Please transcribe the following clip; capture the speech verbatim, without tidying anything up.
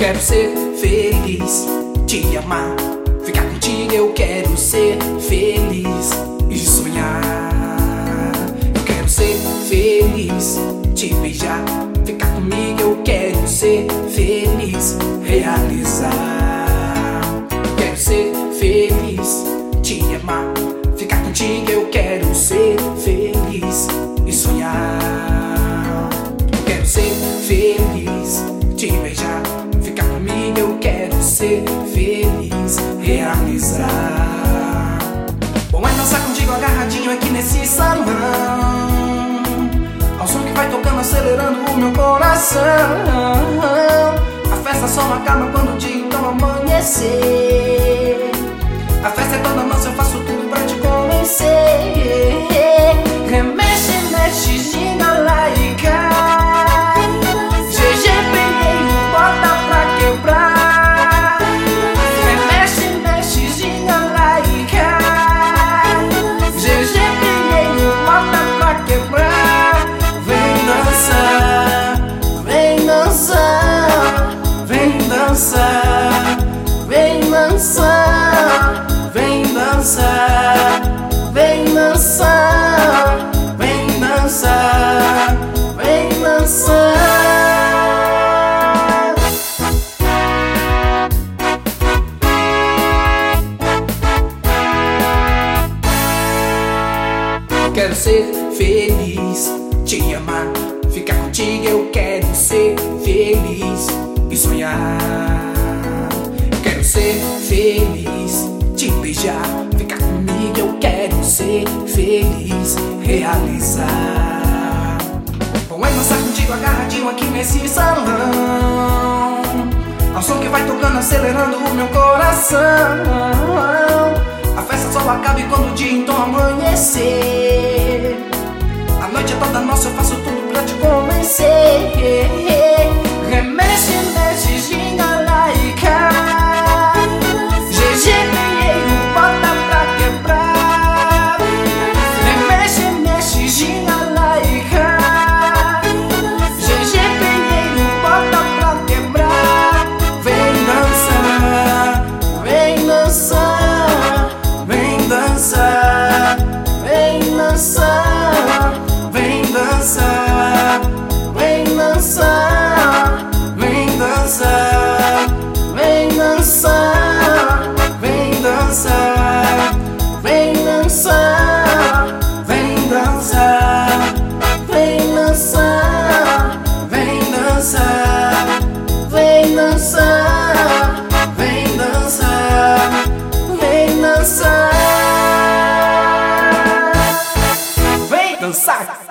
quero ser feliz, te amar, ficar contigo. Eu quero ser feliz e sonhar. Eu quero ser feliz, te beijar, ficar comigo. Eu quero ser feliz, realizar. Eu quero ser feliz, te amar, ficar contigo. Eu quero ser feliz e sonhar. Eu quero ser feliz, te beijar, ficar comigo. Eu quero ser feliz, realizar. Bom é dançar contigo agarradinho aqui nesse salão, ao som que vai tocando, acelerando o meu coração. A festa só acaba quando o dia então amanhecer. A festa é toda nossa, eu faço tudo pra te convencer. Remexe, mexe, ginga lá e cá. G G Pinheiro, bota pra quebrar. Remexe, mexe, ginga lá e cá. G G Pinheiro, bota pra quebrar. Vem dançar, vem dançar, vem dançar, vem dançar, vem dançar, vem dançar, vem dançar, vem dançar. Quero ser feliz, te amar, ficar contigo. Eu quero ser feliz e sonhar. Quero ser feliz, te beijar, ficar comigo. Eu quero ser feliz, realizar. Bom é dançar contigo agarradinho aqui nesse salão, ao som que vai tocando, acelerando o meu coração. A festa só acaba quando o dia então amanhecer. A noite é toda nossa, eu faço tudo pra te convencer. Remexe, mexe, ginga lá e cá. G G Pinheiro, bota pra quebrar. Remexe, mexe, ginga lá e cá. G G Pinheiro, bota pra quebrar. Vem dançar, vem dançar, vem dançar, vem dançar, vem dançar, vem dançar, vem dançar, vem dançar, vem dançar, vem dançar, vem dançar, vem dançar, vem dançar, vem dançar, vem dançar, vem dançar, vem dançar.